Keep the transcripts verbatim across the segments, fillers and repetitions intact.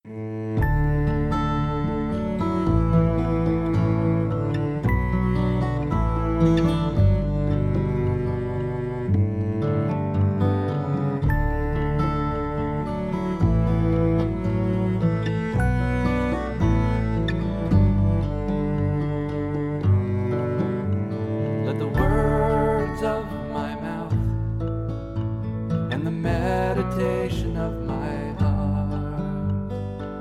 Let the words of my mouth and the meditation of my heart,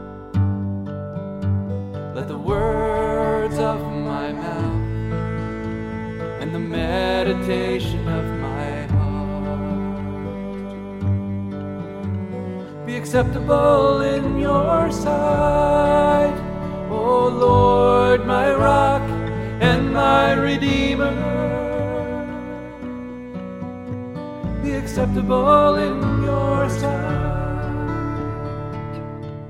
let the words of my mouth and the meditation of my heart be acceptable in your sight, O Lord, my rock and my Redeemer. Be acceptable in your sight.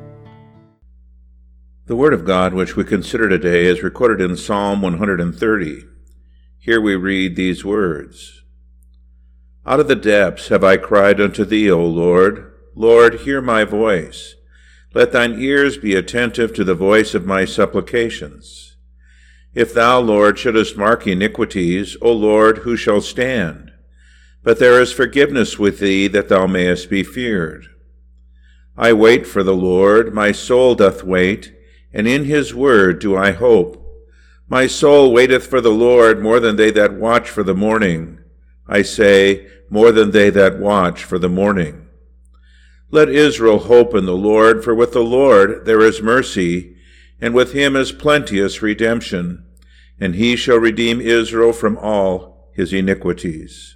The Word of God which we consider today is recorded in Psalm one hundred thirty. Here we read these words: Out of the depths have I cried unto thee, O Lord. Lord, hear my voice. Let thine ears be attentive to the voice of my supplications. If thou, Lord, shouldest mark iniquities, O Lord, who shall stand? But there is forgiveness with thee, that thou mayest be feared. I wait for the Lord, my soul doth wait, and in his word do I hope. My soul waiteth for the Lord more than they that watch for the morning. I say, more than they that watch for the morning. Let Israel hope in the Lord, for with the Lord there is mercy, and with him is plenteous redemption, and he shall redeem Israel from all his iniquities.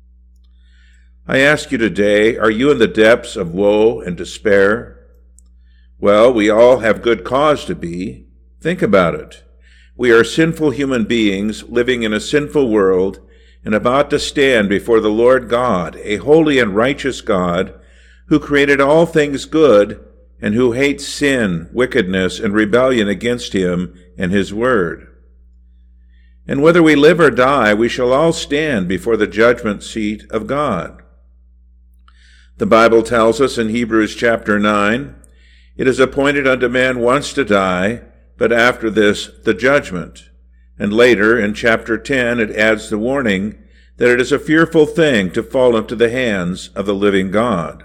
I ask you today, are you in the depths of woe and despair? Well, we all have good cause to be. Think about it. We are sinful human beings living in a sinful world and about to stand before the Lord God, a holy and righteous God, who created all things good and who hates sin, wickedness, and rebellion against him and his word. And whether we live or die, we shall all stand before the judgment seat of God. The Bible tells us in Hebrews chapter nine, it is appointed unto man once to die, but after this the judgment. And later in chapter ten it adds the warning that it is a fearful thing to fall into the hands of the living God.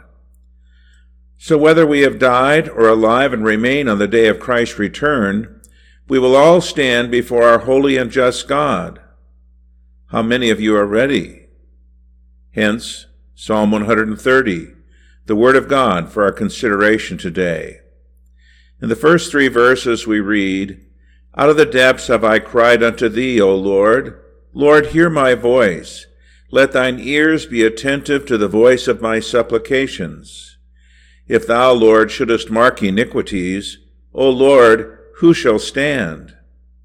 So whether we have died or alive and remain on the day of Christ's return, we will all stand before our holy and just God. How many of you are ready? Hence, Psalm one hundred thirty, the Word of God for our consideration today. In the first three verses we read, Out of the depths have I cried unto thee, O Lord. Lord, hear my voice. Let thine ears be attentive to the voice of my supplications. If thou, Lord, shouldest mark iniquities, O Lord, who shall stand?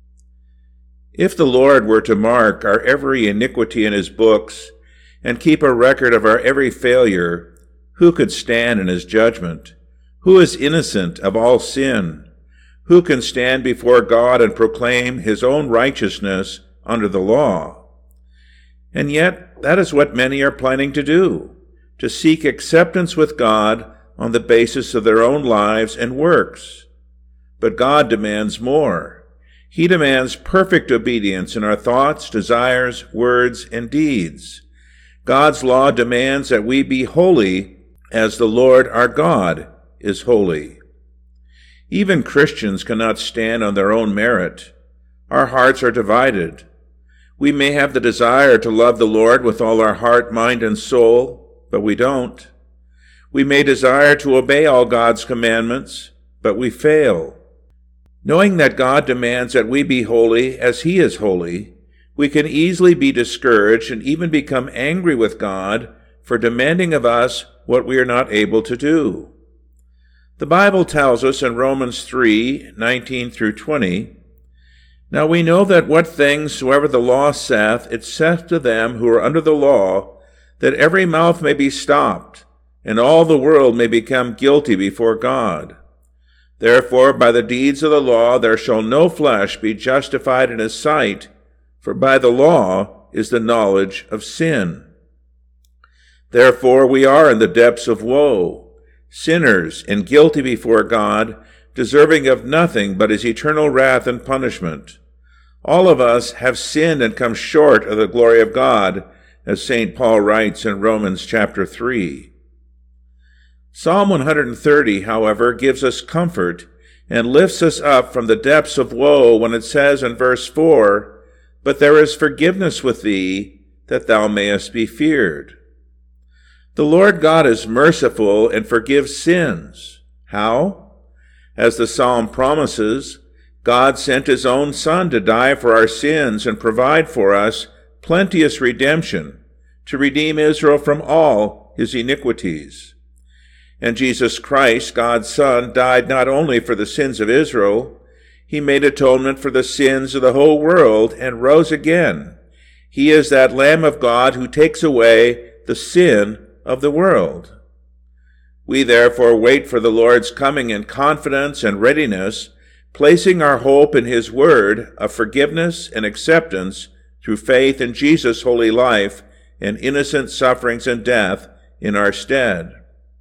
If the Lord were to mark our every iniquity in his books, and keep a record of our every failure, who could stand in his judgment? Who is innocent of all sin? Who can stand before God and proclaim his own righteousness under the law? And yet, that is what many are planning to do, to seek acceptance with God on the basis of their own lives and works. But God demands more. He demands perfect obedience in our thoughts, desires, words, and deeds. God's law demands that we be holy as the Lord our God is holy. Even Christians cannot stand on their own merit. Our hearts are divided. We may have the desire to love the Lord with all our heart, mind, and soul, but we don't. We may desire to obey all God's commandments, but we fail. Knowing that God demands that we be holy as he is holy, we can easily be discouraged and even become angry with God for demanding of us what we are not able to do. The Bible tells us in Romans three, nineteen through twenty, Now we know that what things soever the law saith, it saith to them who are under the law, that every mouth may be stopped, and all the world may become guilty before God. Therefore, by the deeds of the law there shall no flesh be justified in his sight, for by the law is the knowledge of sin. Therefore we are in the depths of woe. sinners and guilty before God, deserving of nothing but his eternal wrath and punishment. All of us have sinned and come short of the glory of God, as Saint Paul writes in Romans chapter three. Psalm one hundred thirty, however, gives us comfort and lifts us up from the depths of woe when it says in verse four, "But there is forgiveness with thee, that thou mayest be feared." The Lord God is merciful and forgives sins. How? As the psalm promises, God sent his own Son to die for our sins and provide for us plenteous redemption, to redeem Israel from all his iniquities. And Jesus Christ, God's Son, died not only for the sins of Israel, he made atonement for the sins of the whole world and rose again. He is that Lamb of God who takes away the sin of the world. We therefore wait for the Lord's coming in confidence and readiness, placing our hope in his word of forgiveness and acceptance through faith in Jesus' holy life and innocent sufferings and death in our stead.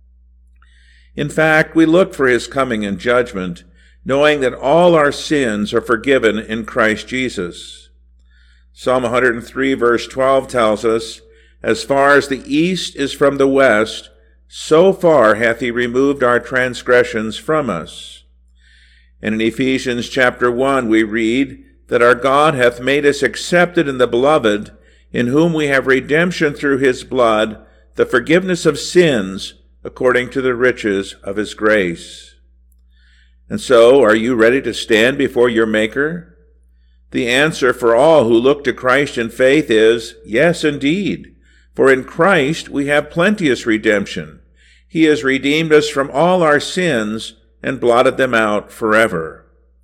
In fact, we look for his coming in judgment, knowing that all our sins are forgiven in Christ Jesus. Psalm one hundred three verse twelve tells us, "As far as the east is from the west, so far hath he removed our transgressions from us." And in Ephesians chapter one we read that our God hath made us accepted in the Beloved, in whom we have redemption through his blood, the forgiveness of sins, according to the riches of his grace. And so, are you ready to stand before your Maker? The answer for all who look to Christ in faith is, yes, indeed. For in Christ we have plenteous redemption. He has redeemed us from all our sins and blotted them out forever.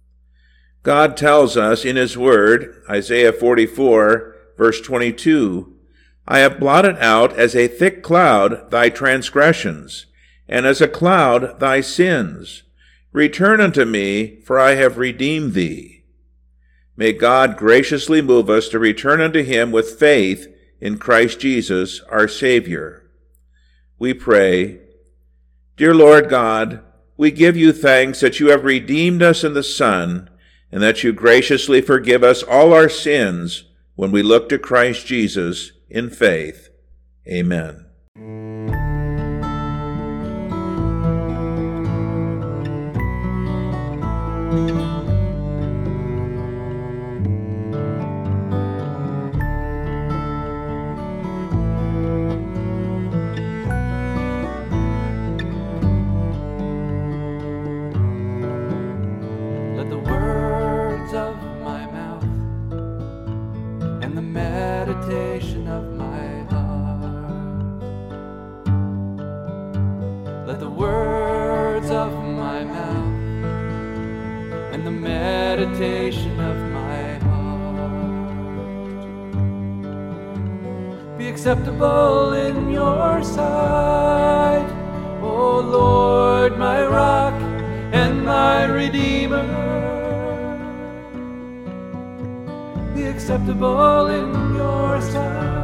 God tells us in his word, Isaiah forty-four, verse twenty-two, "I have blotted out as a thick cloud thy transgressions, and as a cloud thy sins. Return unto me, for I have redeemed thee." May God graciously move us to return unto him with faith in Christ Jesus, our Savior. We pray, Dear Lord God, we give you thanks that you have redeemed us in the Son, and that you graciously forgive us all our sins when we look to Christ Jesus in faith. Amen. Let the words of my mouth and the meditation of my heart, let the words of my mouth and the meditation of my heart be acceptable in your sight, O Lord, my rock and my Redeemer. Be acceptable in your sight.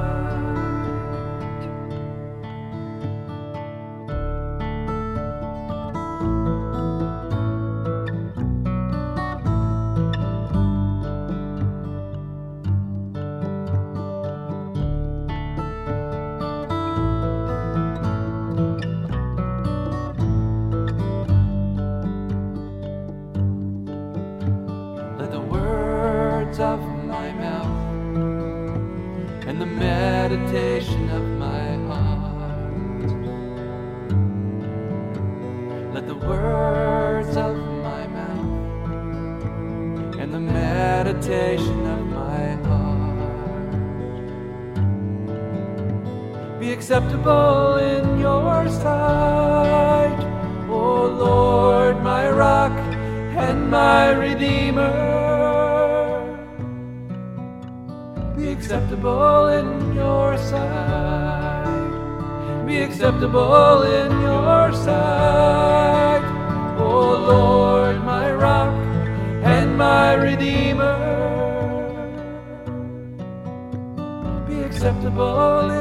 Let the words of my mouth and the meditation of my heart, let the words of my mouth and the meditation of my heart be acceptable in your sight, O Lord, my rock and my Redeemer. Be acceptable in your sight. Be acceptable in your sight, O Lord, my rock and my Redeemer. Be acceptable in